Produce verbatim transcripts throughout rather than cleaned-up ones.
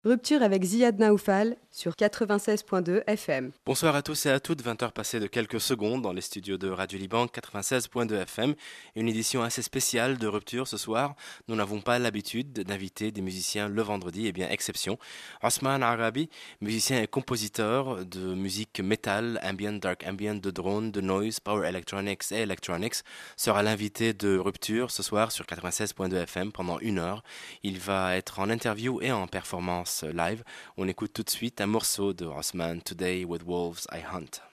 Rupture avec Ziad Naoufal sur quatre-vingt-seize point deux F M. Bonsoir à tous et à toutes, vingt heures passées de quelques secondes dans les studios de Radio Liban quatre-vingt-seize point deux F M. Une édition assez spéciale de Rupture ce soir. Nous n'avons pas l'habitude d'inviter des musiciens le vendredi, et bien exception. Osman Arabi, musicien et compositeur de musique metal, ambient, dark ambient, de drone, de noise, power electronics et electronics, sera l'invité de Rupture ce soir sur quatre-vingt-seize point deux F M pendant une heure. Il va être en interview et en performance live. On écoute tout de suite un morceau de Osman, Today with Wolves I Hunt.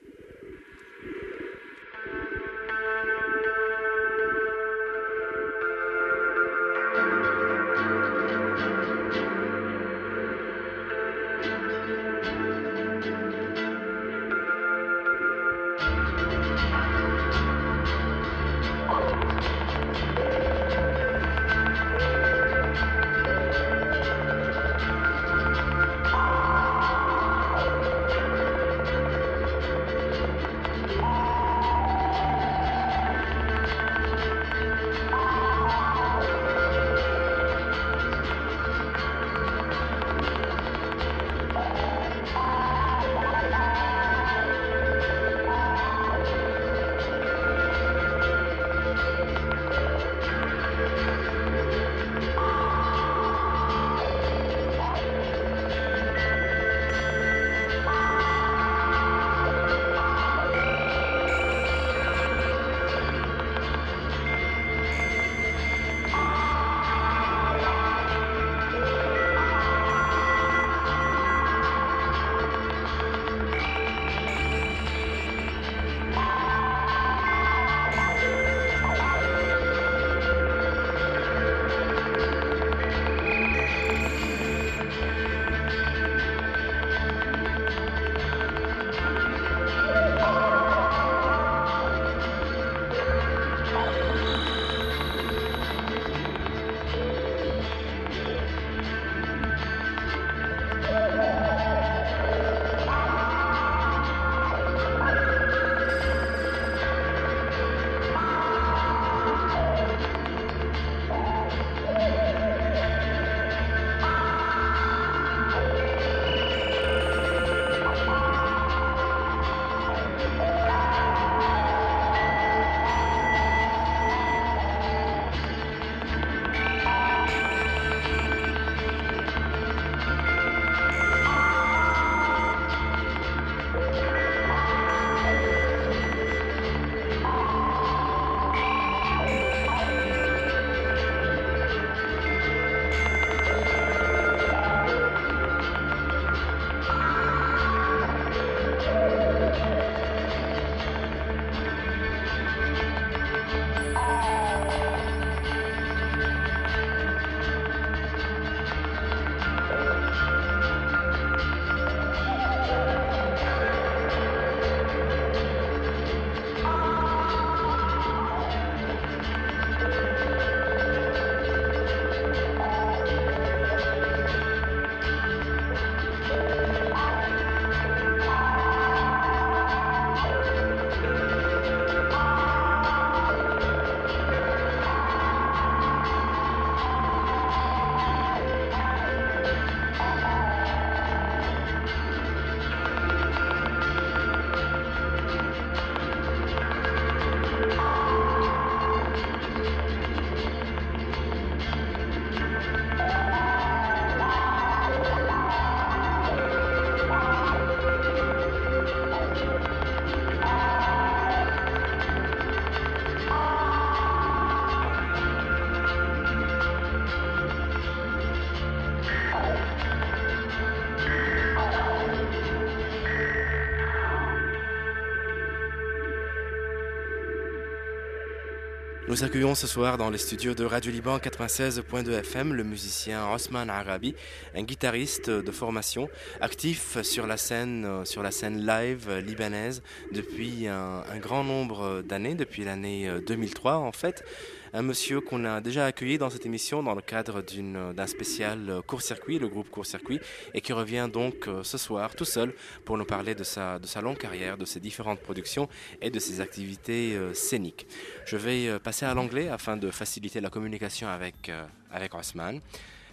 Nous accueillons ce soir dans les studios de Radio Liban quatre-vingt-seize point deux F M le musicien Osman Arabi, un guitariste de formation actif sur la scène, sur la scène live libanaise depuis un, un grand nombre d'années, depuis l'année deux mille trois en fait. Un monsieur qu'on a déjà accueilli dans cette émission dans le cadre d'une, d'un spécial court-circuit, le groupe court-circuit, et qui revient donc ce soir tout seul pour nous parler de sa, de sa longue carrière, de ses différentes productions et de ses activités euh, scéniques. Je vais passer à l'anglais afin de faciliter la communication avec, euh, avec Osman.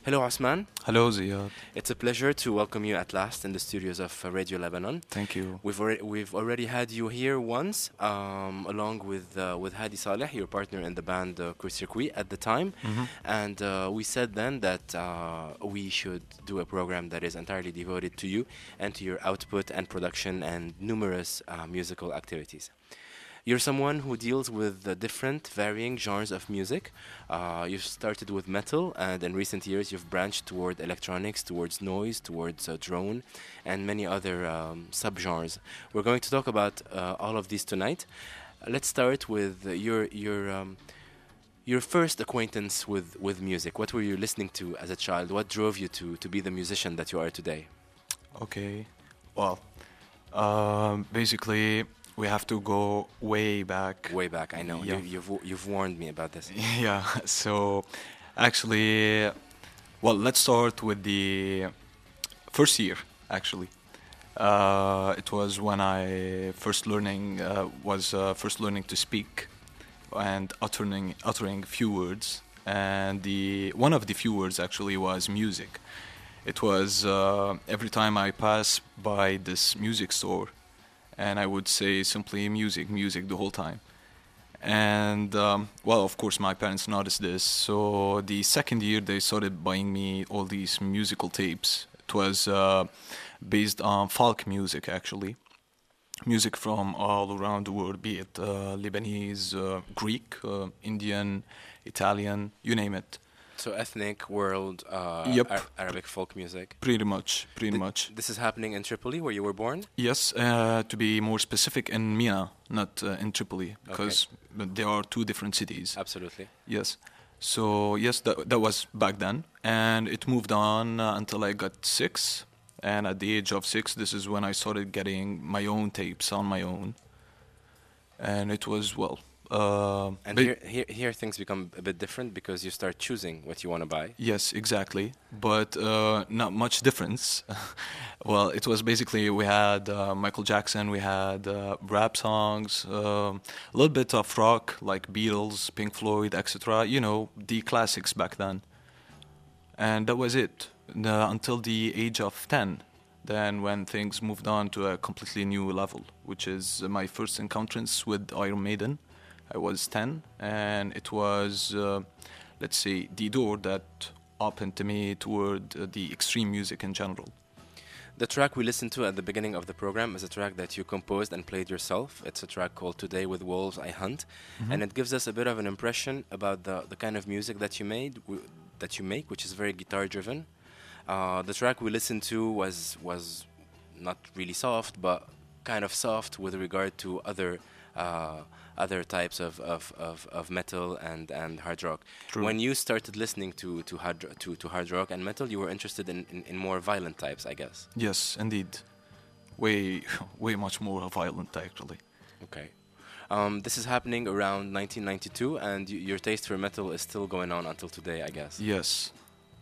Hello, Osman. Hello, Ziad. It's a pleasure to welcome you at last in the studios of uh, Radio Lebanon. Thank you. We've already, we've already had you here once, um, along with uh, with Hadi Saleh, your partner in the band uh, Court Circuit at the time, Mm-hmm. and uh, we said then that uh, we should do a program that is entirely devoted to you and to your output and production and numerous uh, musical activities. You're someone who deals with the different, varying genres of music. Uh, you've started with metal, and in recent years you've branched toward electronics, towards noise, towards uh, drone, and many other um, subgenres. We're going to talk about uh, all of these tonight. Uh, let's start with uh, your your um, your first acquaintance with, with music. What were you listening to as a child? What drove you to, to be the musician that you are today? Okay. Well, um, basically, we have to go way back. Way back, I know. Yeah. You, you've w- you've warned me about this. Yeah. So, actually, well, let's start with the first year. Actually, uh, it was when I first learning uh, was uh, first learning to speak and uttering uttering few words. And the one of the few words actually was music. It was uh, every time I pass by this music store, and I would say simply music, music the whole time. And, um, well, of course, my parents noticed this. So the second year, they started buying me all these musical tapes. It was uh, based on folk music, actually. Music from all around the world, be it uh, Lebanese, uh, Greek, uh, Indian, Italian, you name it. So ethnic, world, uh, Yep. Ar- Arabic folk music. Pretty much, pretty Th- much. This is happening in Tripoli, where you were born? Yes, uh, to be more specific, in Mina, not uh, in Tripoli, because there are two different cities. Absolutely. Yes. So, yes, that, that was back then. And it moved on uh, until I got six. And at the age of six, this is when I started getting my own tapes on my own. And it was, well... Uh, And ba- here, here, here things become a bit different because you start choosing what you want to buy. Yes, exactly. But uh, not much difference. Well, it was basically we had uh, Michael Jackson, we had uh, rap songs, um, a little bit of rock like Beatles, Pink Floyd, et cetera. You know, the classics back then. And that was it uh, until the age of ten. Then when things moved on to a completely new level, which is my first encounters with Iron Maiden. I was ten, and it was, uh, let's say, the door that opened to me toward uh, the extreme music in general. The track we listened to at the beginning of the program is a track that you composed and played yourself. It's a track called Today with Wolves I Hunt, Mm-hmm. and it gives us a bit of an impression about the, the kind of music that you made, w- that you make, which is very guitar-driven. Uh, the track we listened to was was not really soft, but kind of soft with regard to other uh, other types of, of, of, of metal and, and hard rock. True. When you started listening to to hard ro- to, to hard rock and metal, you were interested in, in, in more violent types, I guess. Yes, indeed. Way, way much more violent, actually. Okay. Um, this is happening around nineteen ninety-two, and y- your taste for metal is still going on until today, I guess. Yes.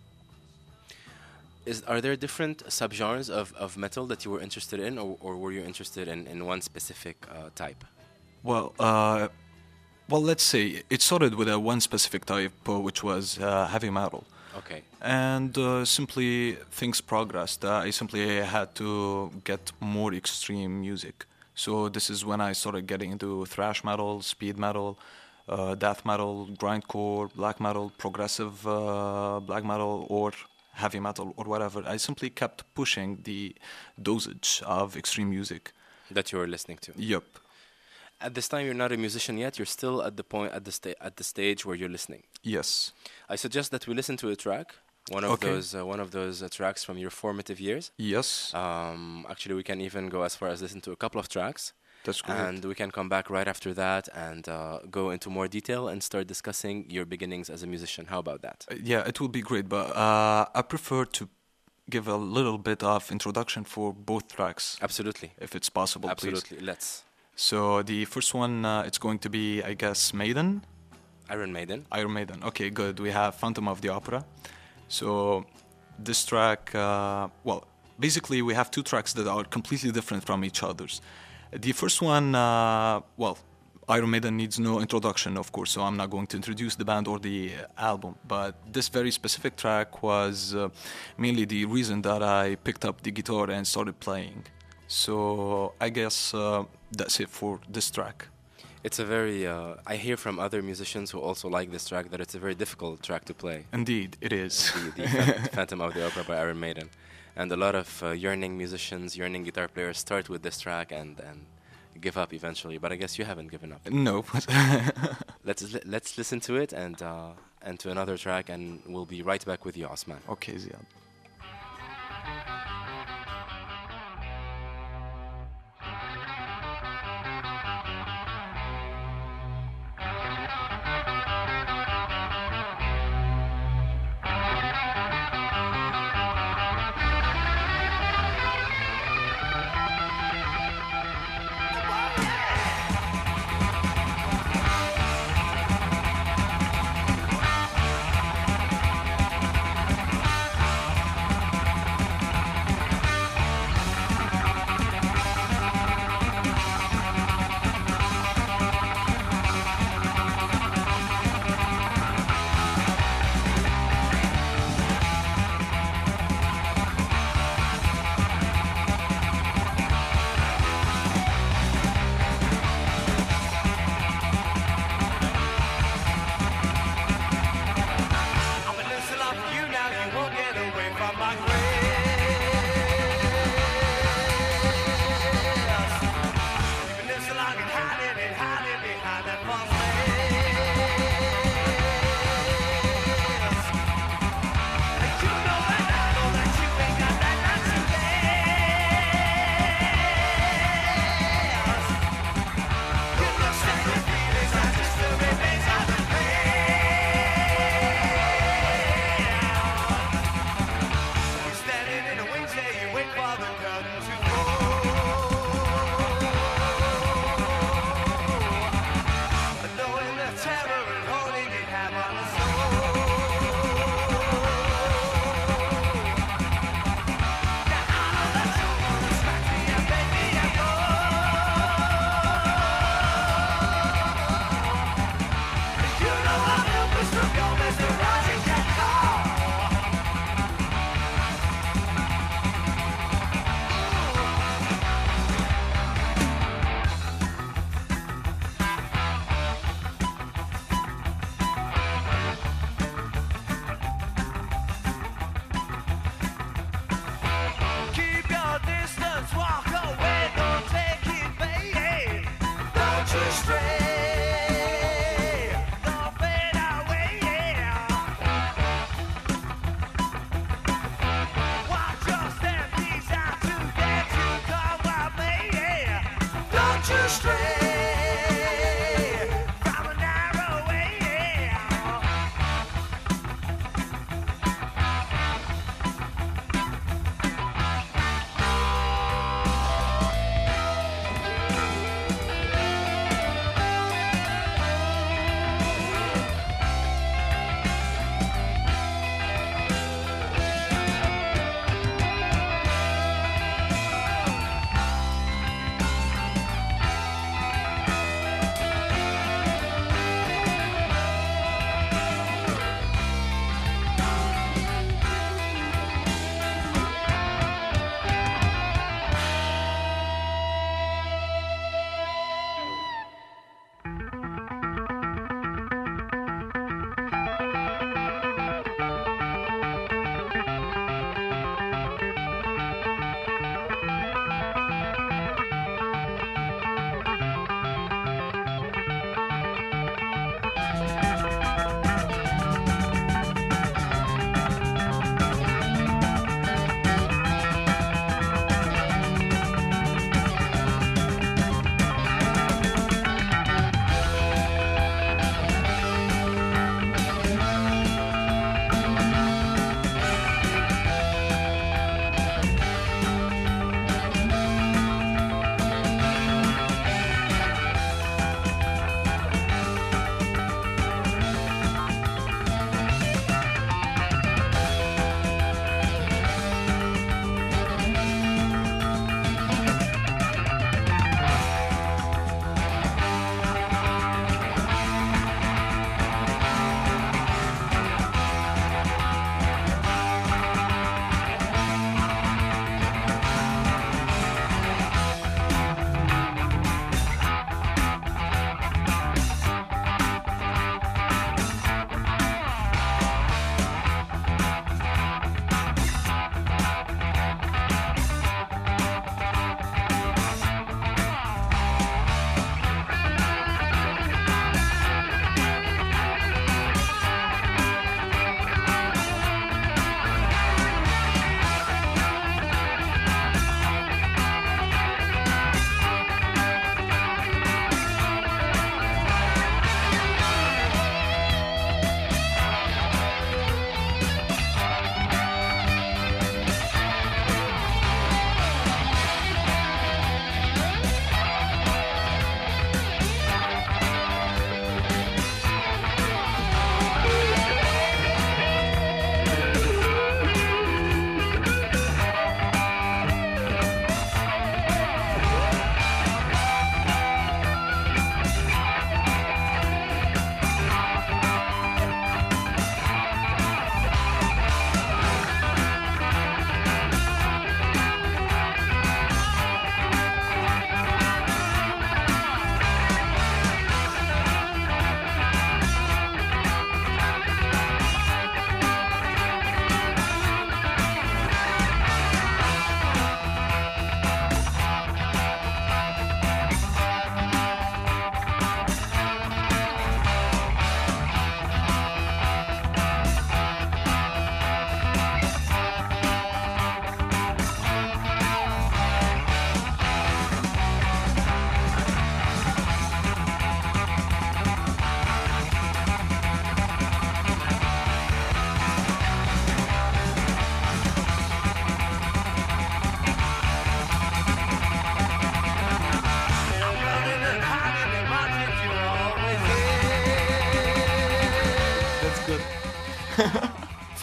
Is are there different subgenres of, of metal that you were interested in, or, or were you interested in, in one specific uh, type? Well, uh, well, let's say it started with a one specific type, uh, which was uh, heavy metal. Okay. And uh, simply things progressed. Uh, I simply had to get more extreme music. So this is when I started getting into thrash metal, speed metal, uh, death metal, grindcore, black metal, progressive uh, black metal, or heavy metal, or whatever. I simply kept pushing the dosage of extreme music. That you were listening to. Yep. At this time, you're not a musician yet. You're still at the point at the sta- at the stage where you're listening. Yes. I suggest that we listen to a track, one of Okay. those uh, one of those uh, tracks from your formative years. Yes. Um, actually, we can even go as far as listen to a couple of tracks. That's great. And we can come back right after that and uh, go into more detail and start discussing your beginnings as a musician. How about that? Uh, yeah, it will be great, but uh, I prefer to give a little bit of introduction for both tracks, Absolutely. if it's possible, please. Absolutely. Let's. So the first one, uh, it's going to be, I guess, Maiden, Iron Maiden. Iron Maiden. Okay, good. We have Phantom of the Opera. So this track, uh, well, basically we have two tracks that are completely different from each other's. The first one, uh, well, Iron Maiden needs no introduction, of course, so I'm not going to introduce the band or the uh, album. But this very specific track was uh, mainly the reason that I picked up the guitar and started playing. So I guess uh, that's it for this track. It's a very, uh, I hear from other musicians who also like this track that it's a very difficult track to play. Indeed, it is. The, the Phan- Phantom of the Opera by Iron Maiden. And a lot of uh, yearning musicians, yearning guitar players start with this track and, and give up eventually. But I guess you haven't given up. No. let's li- let's listen to it and uh, and to another track, and we'll be right back with you, Osman. Okay, Ziad.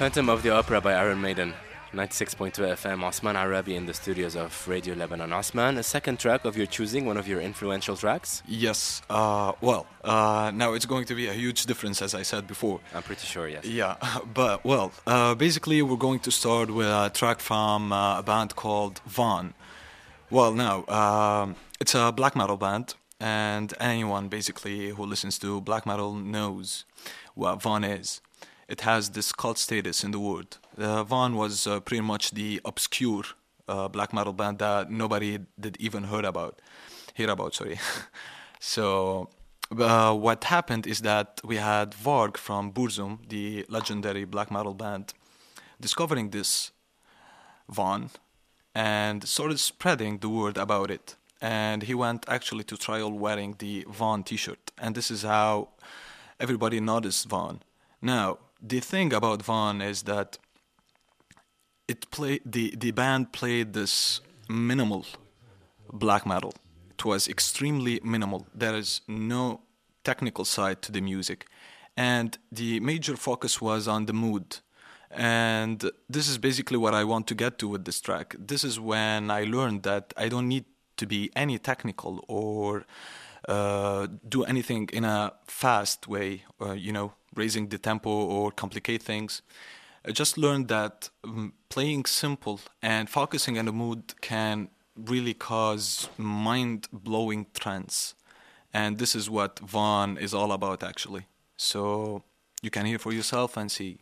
Phantom of the Opera by Iron Maiden. ninety-six point two F M, Osman Arabi in the studios of Radio Lebanon. Osman, a second track of your choosing, one of your influential tracks? Yes. Uh, well, uh, now it's going to be a huge difference, as I said before. I'm pretty sure, yes. Yeah, but, well, uh, basically we're going to start with a track from uh, a band called Vaughn. Well, now, um, it's a black metal band, and anyone, basically, who listens to black metal knows what Vaughn is. It has this cult status in the world. Uh, Vaughn was uh, pretty much the obscure uh, black metal band that nobody did even heard about, hear about, sorry. So uh, what happened is that we had Varg from Burzum, the legendary black metal band, discovering this Vaughn and started spreading the word about it. And he went actually to trial wearing the Vaughn t-shirt. And this is how everybody noticed Vaughn. Now, the thing about Vaughn is that it play the, the band played this minimal black metal. It was extremely minimal. There is no technical side to the music. And the major focus was on the mood. And this is basically what I want to get to with this track. This is when I learned that I don't need to be any technical or uh, do anything in a fast way, or, you know, raising the tempo or complicate things. I just learned that um, playing simple and focusing on the mood can really cause mind-blowing trance. And this is what Vaughn is all about, actually. So you can hear for yourself and see.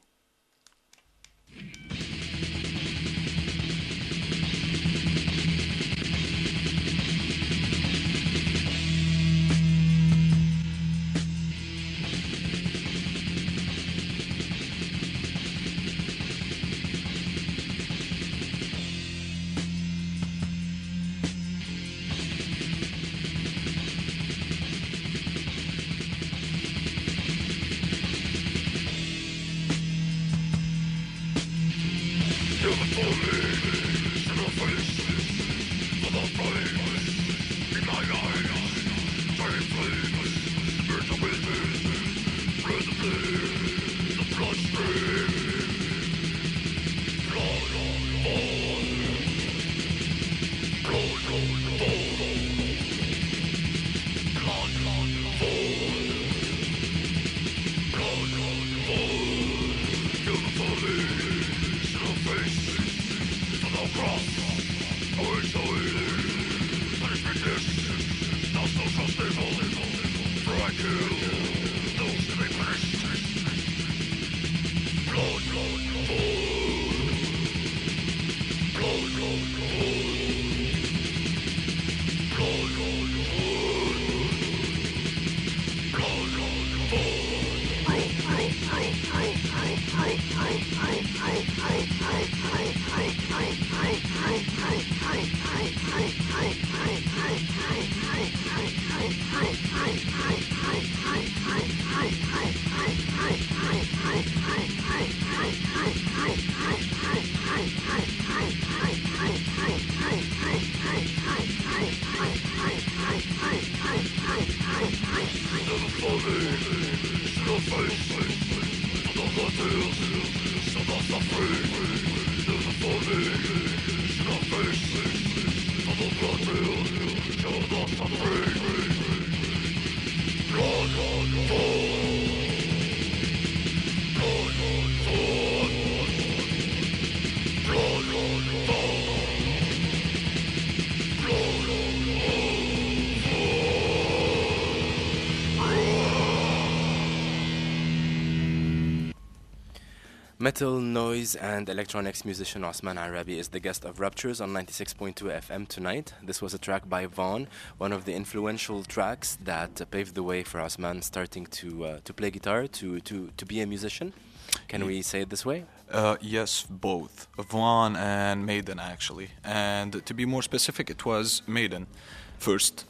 Metal, noise, and electronics musician Osman Arabi is the guest of Ruptures on ninety-six point two F M tonight. This was a track by Vaughn, one of the influential tracks that uh, paved the way for Osman starting to uh, to play guitar, to, to, to be a musician. Can yeah. we say it this way? Uh, yes, both. Vaughn and Maiden, actually. And to be more specific, it was Maiden first.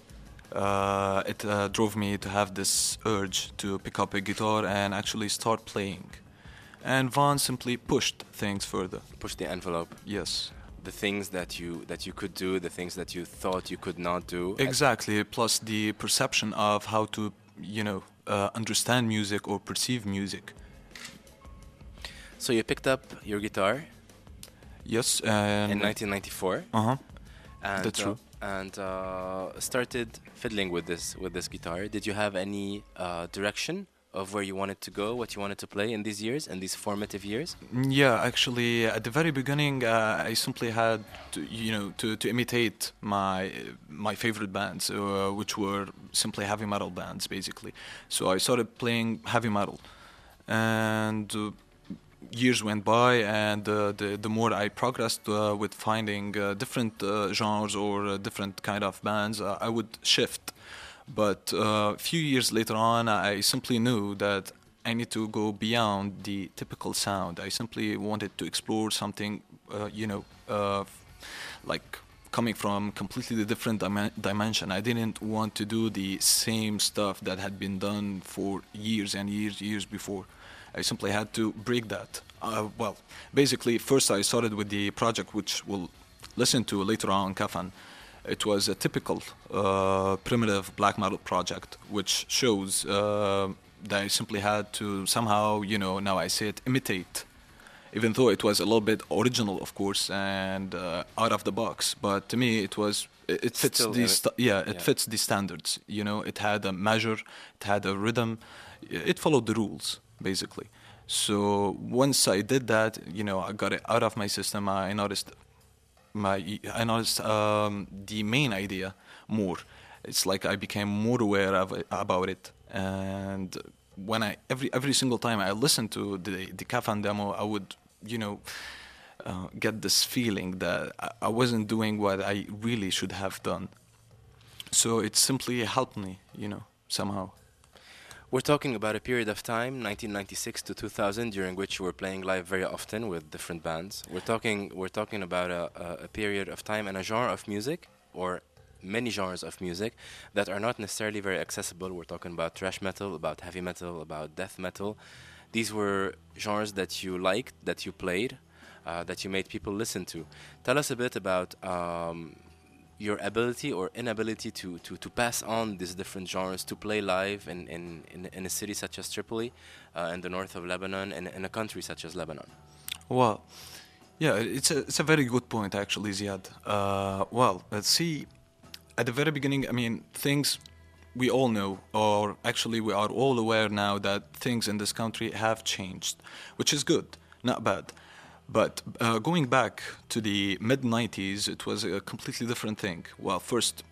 Uh, it uh, drove me to have this urge to pick up a guitar and actually start playing. And Vaughn simply pushed things further. Pushed the envelope. Yes. The things that you that you could do, the things that you thought you could not do. Exactly. Plus the perception of how to, you know, uh, understand music or perceive music. So you picked up your guitar Yes, and in nineteen ninety-four. uh-huh. And, That's uh, true. and uh, started fiddling with this with this guitar. Did you have any uh, direction of where you wanted to go, what you wanted to play in these years, in these formative years? Yeah, actually, at the very beginning, uh, I simply had to, you know, to, to imitate my my favorite bands, uh, which were simply heavy metal bands, basically. So I started playing heavy metal, and uh, years went by, and uh, the the more I progressed uh, with finding uh, different uh, genres or uh, different kind of bands, uh, I would shift. But uh, a few years later on, I simply knew that I need to go beyond the typical sound. I simply wanted to explore something, uh, you know, uh, like coming from completely different dim- dimension. I didn't want to do the same stuff that had been done for years and years, years before. I simply had to break that. Uh, well, basically, first I started with the project, which we'll listen to later on, Kafan. It was a typical uh, primitive black metal project, which shows uh, that I simply had to somehow, you know, now I say it, imitate, even though it was a little bit original, of course, and uh, out of the box. But to me, it was it, it fits Still the imi- sta- yeah, it yeah. fits the standards. You know, it had a measure, it had a rhythm, it followed the rules basically. So once I did that, you know, I got it out of my system. I noticed my I noticed um, the main idea more. It's like I became more aware of it, about it, and when I every every single time I listened to the the Kafan demo, I would, you know, uh, get this feeling that I, I wasn't doing what I really should have done. So it simply helped me, you know, somehow. We're talking about a period of time, nineteen ninety-six to two thousand, during which you were playing live very often with different bands. We're talking we're talking about a, a, a period of time and a genre of music, or many genres of music, that are not necessarily very accessible. We're talking about thrash metal, about heavy metal, about death metal. These were genres that you liked, that you played, uh, that you made people listen to. Tell us a bit about um, your ability or inability to, to, to pass on these different genres, to play live in, in, in, in a city such as Tripoli, uh, in the north of Lebanon, and in a country such as Lebanon. Well, yeah, it's a it's a very good point actually, Ziad. Uh, well, let's see. At the very beginning, I mean, things we all know, or actually we are all aware now that things in this country have changed, which is good, not bad. But uh, going back to the mid nineties, it was a completely different thing. Well, first,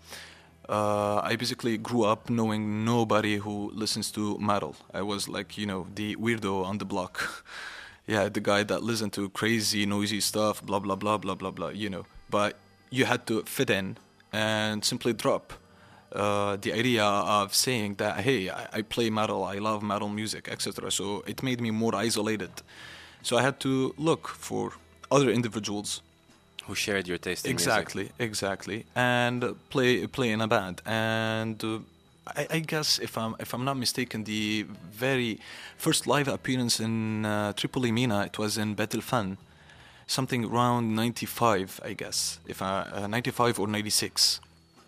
uh, I basically grew up knowing nobody who listens to metal. I was like, you know, the weirdo on the block. Yeah, the guy that listened to crazy, noisy stuff, blah, blah, blah, blah, blah, blah, you know. But you had to fit in and simply drop uh, the idea of saying that, hey, I, I play metal, I love metal music, et cetera. So it made me more isolated. So I had to look for other individuals Who shared your taste in exactly, music. exactly, and uh, play play in a band. And uh, I, I guess if I'm if I'm not mistaken, the very first live appearance in uh, Tripoli Mina, it was in Bet El Fan, something around ninety-five, I guess, if I, uh, ninety-five or ninety-six.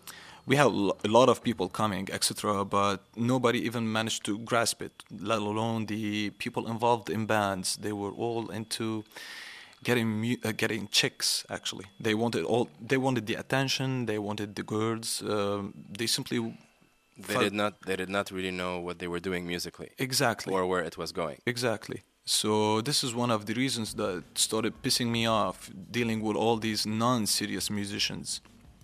We had a lot of people coming, et cetera, but nobody even managed to grasp it, let alone the people involved in bands. They were all into getting mu- uh, getting chicks, actually. They wanted all. They wanted the attention. They wanted the girls. Um, they simply They felt- did not. They did not really know what they were doing musically, exactly or where it was going. exactly. So this is one of the reasons that started pissing me off, dealing with all these non-serious musicians.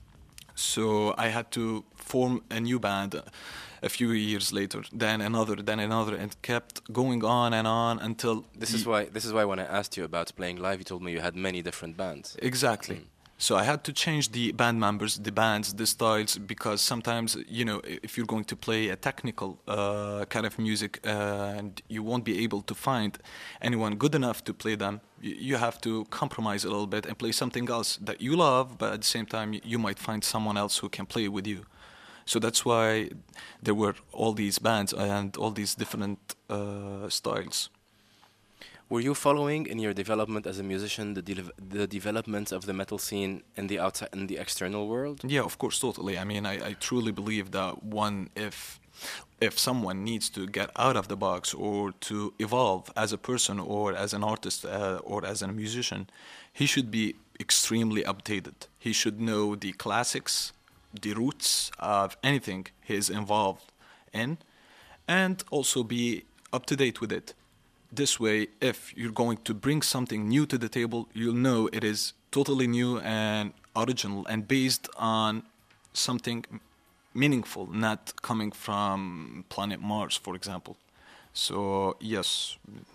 So I had to form a new band a few years later, then another, then another, and kept going on and on until This the- is why. This is why when I asked you about playing live, you told me you had many different bands. Exactly. Mm. So I had to change the band members, the bands, the styles, because sometimes, you know, if you're going to play a technical uh, kind of music uh, and you won't be able to find anyone good enough to play them, y- you have to compromise a little bit and play something else that you love, but at the same time, y- you might find someone else who can play with you. So that's why there were all these bands and all these different uh, styles. Were you following in your development as a musician the de- the developments of the metal scene in the outside, in the external world? Yeah, of course, totally. I mean, I, I truly believe that one, if if someone needs to get out of the box or to evolve as a person or as an artist uh, or as a musician, he should be extremely updated. He should know the classics, the roots of anything he is involved in, and also be up to date with it. This way, if you're going to bring something new to the table, you'll know it is totally new and original and based on something meaningful, not coming from planet Mars, for example. So, yes.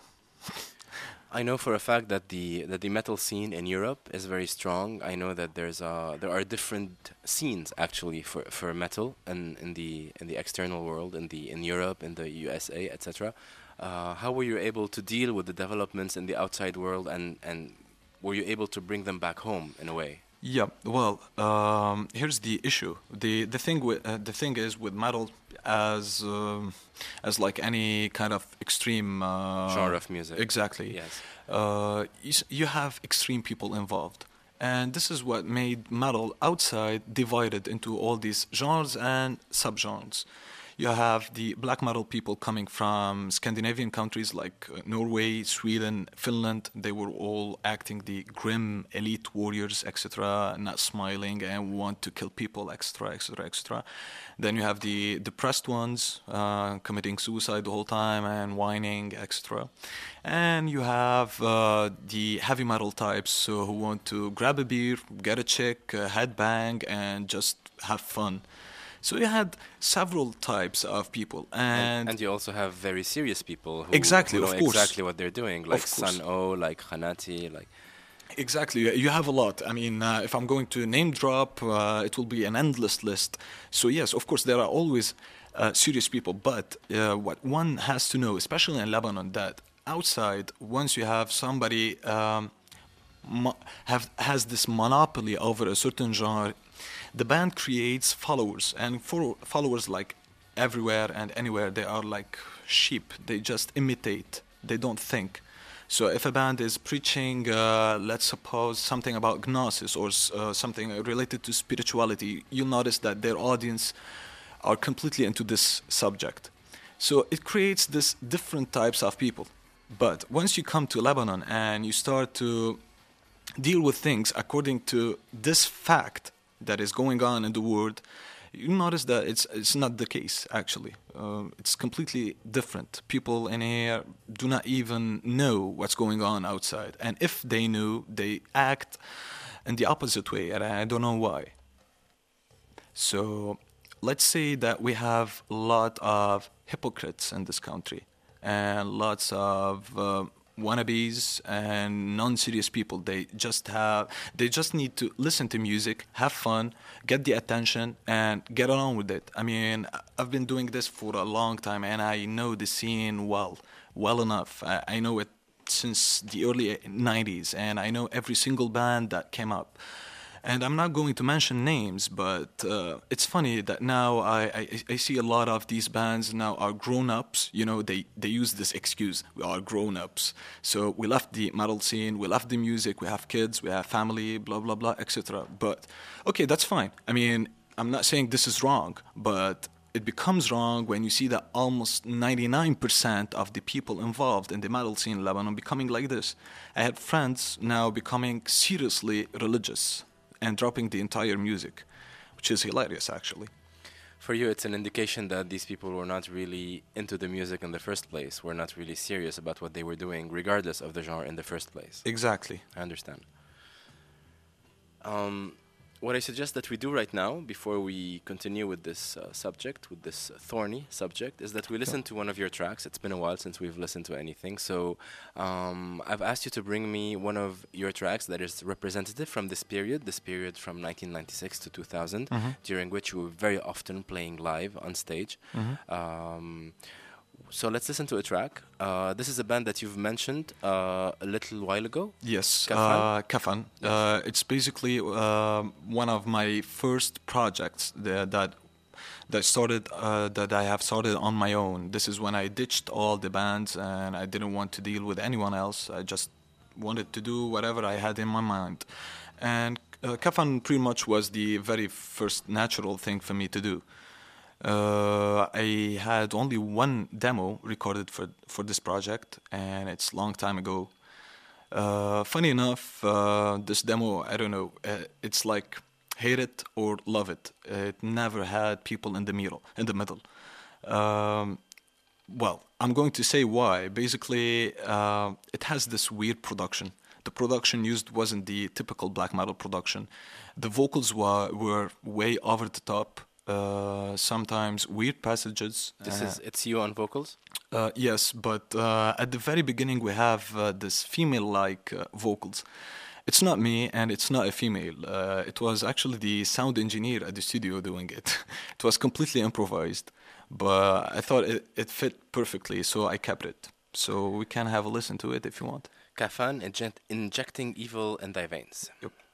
I know for a fact that the that the metal scene in Europe is very strong. I know that there's uh there are different scenes actually for, for metal in, in the in the external world, in the in Europe, in the U S A, et cetera. Uh, how were you able to deal with the developments in the outside world, and, and were you able to bring them back home in a way? Yeah, well, um, here's the issue. the the thing with uh, the thing is with metal, as um, as like any kind of extreme uh, genre of music. Exactly. Yes. Uh, you, s- you have extreme people involved, and this is what made metal outside divided into all these genres and subgenres. You have the black metal people coming from Scandinavian countries like uh, Norway, Sweden, Finland. They were all acting the grim elite warriors, et cetera, not smiling and want to kill people, et cetera, et cetera, et cetera. Then you have the depressed ones uh, committing suicide the whole time and whining, et cetera. And you have uh, the heavy metal types uh, who want to grab a beer, get a chick, uh, headbang, and just have fun. So you had several types of people, and And, and you also have very serious people who, Exactly, who know of course. exactly what they're doing, like Of course. Sun O, like Khanati, like exactly, you you have a lot. I mean, uh, if I'm going to name drop, uh, it will be an endless list. So yes, of course, there are always uh, serious people, but uh, what one has to know, especially in Lebanon, that outside, once you have somebody um, mo- have has this monopoly over a certain genre, the band creates followers, and for followers like everywhere and anywhere, they are like sheep. They just imitate. They don't think. So if a band is preaching, uh, let's suppose something about gnosis or s- uh, something related to spirituality, you'll notice that their audience are completely into this subject. So it creates this different types of people. But once you come to Lebanon and you start to deal with things according to this fact that is going on in the world, you notice that it's it's not the case actually. Um, it's completely different. People in here do not even know what's going on outside, and if they knew, they act in the opposite way, and I don't know why. So let's say that we have a lot of hypocrites in this country, and lots of uh, wannabes and non-serious people. They just have, they just need to listen to music, have fun, get the attention, and get along with it. I mean, I've been doing this for a long time, and I know the scene well, well enough. I, I know it since the early nineties, and I know every single band that came up. And I'm not going to mention names, but uh, it's funny that now I, I, I see a lot of these bands now are grown-ups. You know, they, they use this excuse, we are grown-ups. So we left the metal scene, we left the music, we have kids, we have family, blah, blah, blah, et cetera. But, okay, that's fine. I mean, I'm not saying this is wrong, but it becomes wrong when you see that almost ninety-nine percent of the people involved in the metal scene in Lebanon becoming like this. I had friends now becoming seriously religious and dropping the entire music, which is hilarious, actually. for you, it's an indication that these people were not really into the music in the first place, were not really serious about what they were doing, regardless of the genre in the first place. Exactly. I understand. Um, what I suggest that we do right now, before we continue with this uh, subject, with this uh, thorny subject, is that we listen to one of your tracks. It's been a while since we've listened to anything. So um, I've asked you to bring me one of your tracks that is representative from this period, this period from nineteen ninety-six to two thousand, Mm-hmm. during which you were very often playing live on stage. Mm-hmm. Um, so let's listen to a track. Uh, this is a band that you've mentioned uh, a little while ago. Yes, Kafan? uh, Kafan. Yes. Uh, it's basically uh, one of my first projects that that, that started uh, that I have started on my own. This is when I ditched all the bands and I didn't want to deal with anyone else. I just wanted to do whatever I had in my mind, and uh, Kafan pretty much was the very first natural thing for me to do. Uh, I had only one demo recorded for for this project, and it's a long time ago. Uh, funny enough, uh, this demo, I don't know, uh, it's like hate it or love it. It never had people in the middle. In the middle. Um, well, I'm going to say why. Basically, uh, it has this weird production. The production used wasn't the typical black metal production. The vocals were were way over the top. Uh, sometimes weird passages. This Uh, is it's you on vocals. uh, yes, but uh, at the very beginning we have uh, this female-like uh, vocals. It's not me, and it's not a female. Uh, it was actually the sound engineer at the studio doing it. It was completely improvised, but I thought it, it fit perfectly, so I kept it. So we can have a listen to it if you want. Kafan inject- injecting evil in thy veins. Yep.